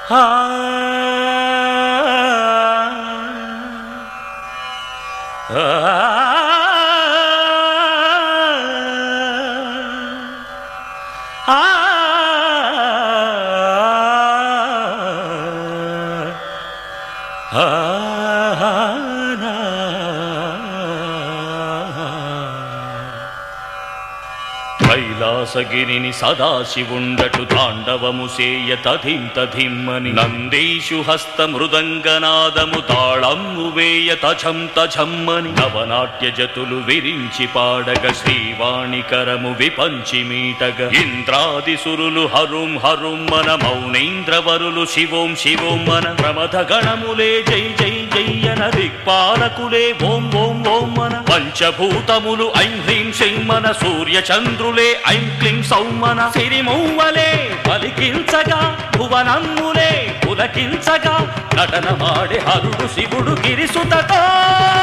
ఆ కైలాసగిరిని సదాశివుండటు తాండవము సేయ తధిం తధిమ్మని నందీషు హస్త మృదంగనాదము తాళమ్ము వేయ తఝం తఝమ్మని నవనాట్య జతులు విరించి పాడగ శ్రీవాణికరము విపంచి మీటగ ఇంద్రాది సురులు హరుం హరుం మన మౌనేంద్రవరులు శివోం శివోం మన ప్రమథ గణములే జై జై జయ్యన దిక్పాలకులే ఓం ఓం ఓం మన పంచభూతములు ఐం హ్రీం శ్రీం మన సూర్య చంద్రులే ఐం క్లీం సౌమన సిరిమౌవలే పలికించగా భువనమ్ములే పులకించగా నటనమాడే హరుడు శివుడు గిరిసుతతో